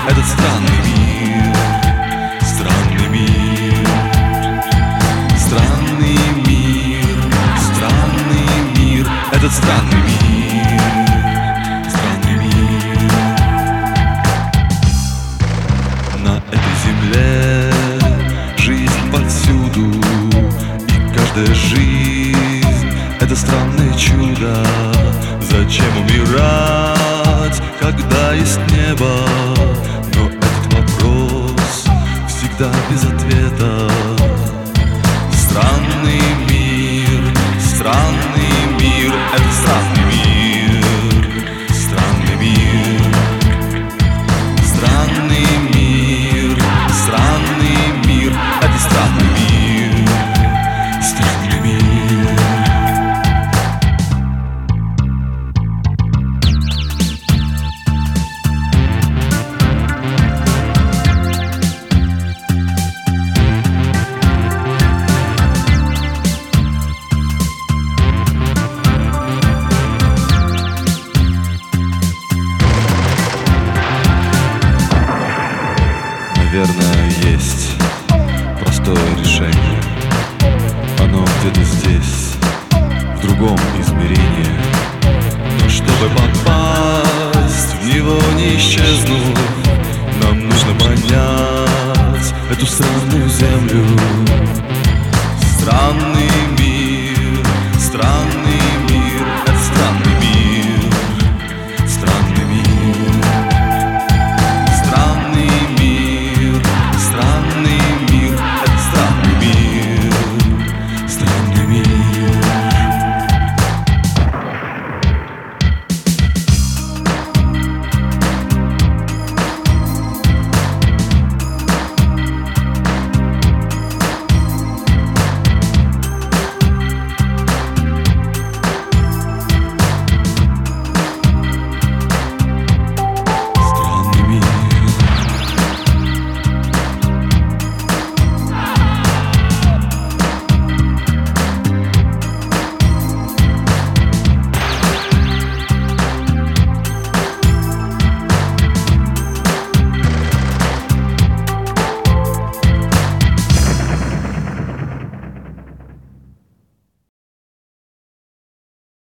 этот странный мир, странный мир, странный мир, странный мир, этот странный мир, странный мир. На этой земле жизнь повсюду, и каждая жизнь — это странное чудо. Зачем умирать, когда есть небо? Но этот вопрос всегда без ответа. Странный мир, это странный мир, странный мир, странный мир, странный мир, это странный мир, странный мир. Наверное, есть простое решение. Оно где-то здесь, в другом измерении. Но чтобы попасть в него, не исчезнув, нам нужно понять эту странную землю. Странный мир, странный